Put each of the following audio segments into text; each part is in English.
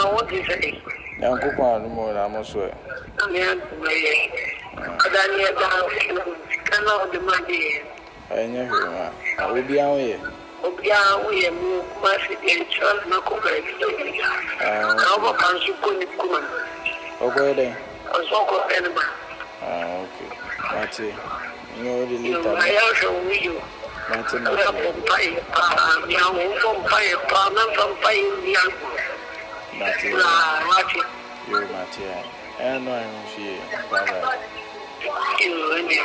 what is it? Uncle Kwan, more almost way. I mean, I cannot the money. I know I will be away. Obia, we are more massive in Charles Nakoka. How can you put it? Okay, then. I saw animal. Okay. That's it. You You I also with you. That's I have a fire, from fire, from fire, young. That's it. Watch it. You, Mattia. And I'm here. You and me.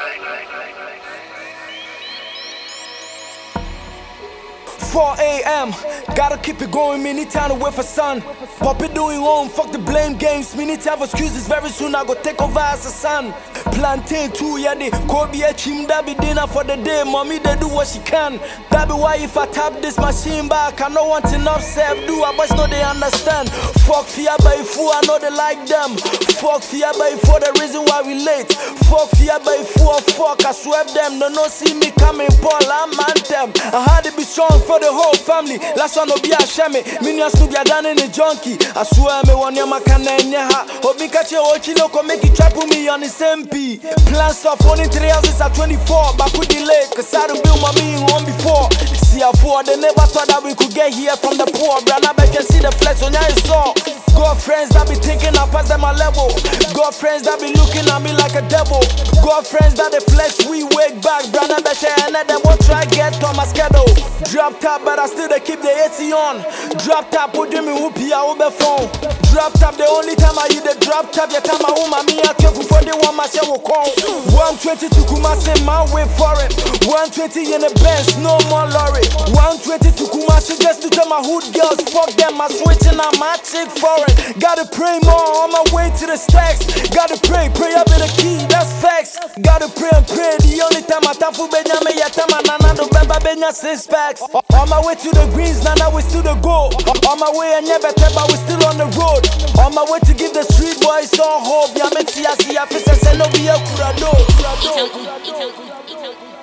4 a.m. Gotta keep it going, me need time to wait for sun. Pop it doing home, fuck the blame games. Me need to have excuses very soon, I go take over as a son. Plantain 2 yeah they Kobe a chim, that be dinner for the day. Mommy they do what she can. That be why if I tap this machine back, I know want enough self do. I but know they understand. Fuck fear by fool, I know they like them. Fuck fear by for the reason why we late. Fuck fear by fool, fuck I swept them. No see me coming, Paul, I'm anthem. I had to be strong for the whole family. Last one no be a shame. Minions no be a done in a junkie. I swear me one ya makana nyaha. Obi kache ochi no ko make it trap with me on the SMP. Plans of only 3 houses at 24. But could delay cause I don't build my being one before. See a four, they never thought that we could get here from the poor. Brana back can see the flex on your saw. Got friends that be thinking I pass them my level. Got friends that be looking at me like a devil. Got friends that they flex, we wake back. Brana back and let them all try get on my schedule. Drop top, but I still they keep the AC on. Drop top, put them in whoopee, I will be phone. Drop top, the only time I hear the drop top, the time I home, me I careful for the one my share will call. 120 to Kumasi, my way for it. 120 in the Benz, no more lorry. 120 to Kumasi, just to tell my hood girls, fuck them, I switching on my chick for it. Gotta pray more on my way to the stacks. Gotta pray up in the key, that's facts. Gotta pray and pray, the only time I tafu benya me yatama nana do beba benya 6 packs. On my way to the greens, now we still the goal. On my way and never tell, but we still on the road. On my way to give the street boys all hope. Ya me see I face and say no be a kurado.